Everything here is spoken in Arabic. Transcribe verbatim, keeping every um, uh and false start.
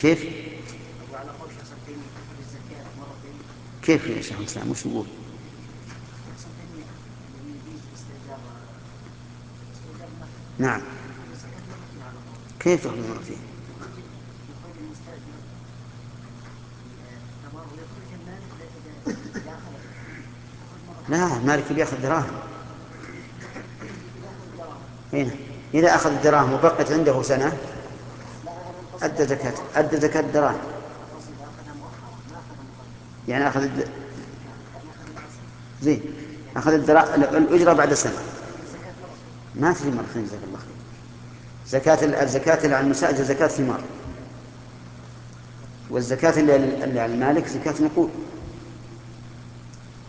كيف؟ وعلى قول شيخ تيمية تأخذ الزكاة مرتين. كيف يا شيخ الإسلام وش يقول؟ شيخ تيمية يعني يجيز استئجار استئجار نخل. نعم. الزكاة مرتين على قول. كيف تأخذ مرتين؟ يخرج يخرج المستأجر ثمر ويخرج المالك إذا إذا أخذ يخرج مرتين. لا، مالك بياخذ دراهم. يأخذ دراهم. هنا إذا أخذ الدراهم وبقت عنده سنة لا أنا القصد أدى أخذها زكاة مؤخرا. أدى زكاة الدراهم. القصد أخذها مؤخرا ما أخذها مقدما. يعني أخذ الد... نعم يعني أخذ الأصل. زين. يعني أخذ الدرا... الأجرة بعد سنة. لكن الزكاة مرتين. ما تجي مرتين جزاك الله خير. زكاة ال- الزكاة اللي على المستأجر زكاة ثمار، والزكاة اللي اللي على المالك زكاة نقود.